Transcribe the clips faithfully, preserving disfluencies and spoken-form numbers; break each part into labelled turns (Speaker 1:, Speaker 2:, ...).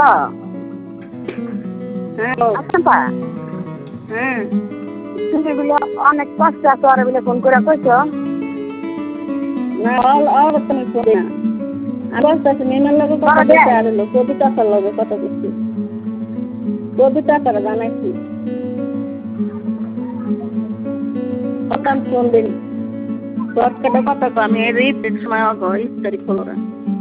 Speaker 1: হ্যাঁ
Speaker 2: আচ্ছা
Speaker 1: হ্যাঁ
Speaker 2: তুমি বলে অনেক কষ্ট আছে ওরা বলে ফোন করে কইছো
Speaker 1: না অবস্থা নেই করে না অবস্থা আছে মেয়ের লগে কথা বলতে আর হলো কবিতা তার লগে কথা বলছি কবিতা তারা জানাইছি কথা ফোন দিন শর্টকাটে কথা কো আমি এই সময় আগে ইফতারি খোলো না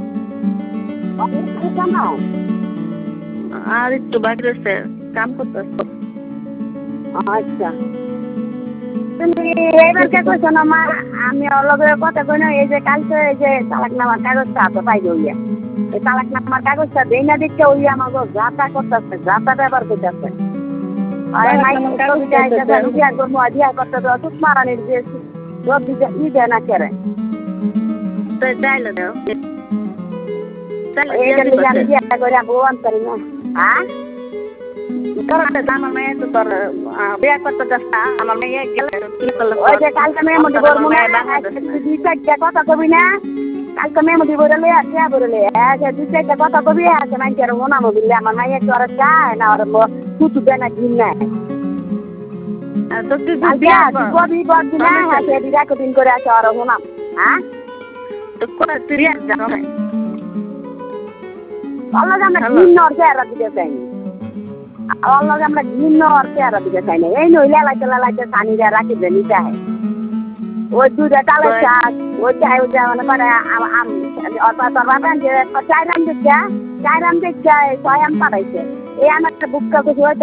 Speaker 1: আর একটু বাকি রয়েছে কাম করতে
Speaker 2: আচ্ছা তুমি এইবার কে কইছো না মা আমি অলগে কথা কই না এই যে কালকে এই যে তালাকনামার কাগজটা হাতে পাই গইয়া এই তালাকনামার কাগজটা দেই না দেখতে ওই আমাকে যাতা করতেছে যাতা ব্যবহার করতেছে আরে নাই কবিতা এটা জানি দিয়া করবো দিয়া করতে তো সুত মারানির যে রব দিতে ই দেয় না কেরে
Speaker 1: তো চাইলে দাও
Speaker 2: এই যে আমি দিয়া করে ভগবান করি না হ্যাঁ
Speaker 1: করতে আমার মেয়ে তো তোর বিয়ে করতে যাচ্ছা আমার মেয়ে গেলে
Speaker 2: ওই যে কালকে মেয়ে মধ্যে বলবো না দুই চারটা কথা কবি না কালকে মেয়ে মধ্যে বলে আসে বলে আচ্ছা দুই চারটা কথা কবি আছে মাইকে আর মনে বললে আমার মাইয়া তো আর চায় না আর কুতু দেয় না ঘিন নাই
Speaker 1: তো তুই
Speaker 2: কবি বলবি না হ্যাঁ সে দিদা কদিন করে আছে আর মনাম হ্যাঁ
Speaker 1: তো কোথা তুই জানো না
Speaker 2: আল্লাহ আমরা ঘিন্ন আর চেহারা দিতে চাই আল্লাহ আমরা ঘিন্ন আর চেহারা দিতে চাই না এই নইলে লাইতে লাইতে সানিরা রাখি দেনি চায় ওই দুধে তালে চাষ ওই চাই ওই মানে করে আম অর্থাৎ যে চাই রাম দিচ্ছে চাই রাম দিচ্ছে ছয় আম পাঠাইছে এই আমার একটা বুকটা কিছু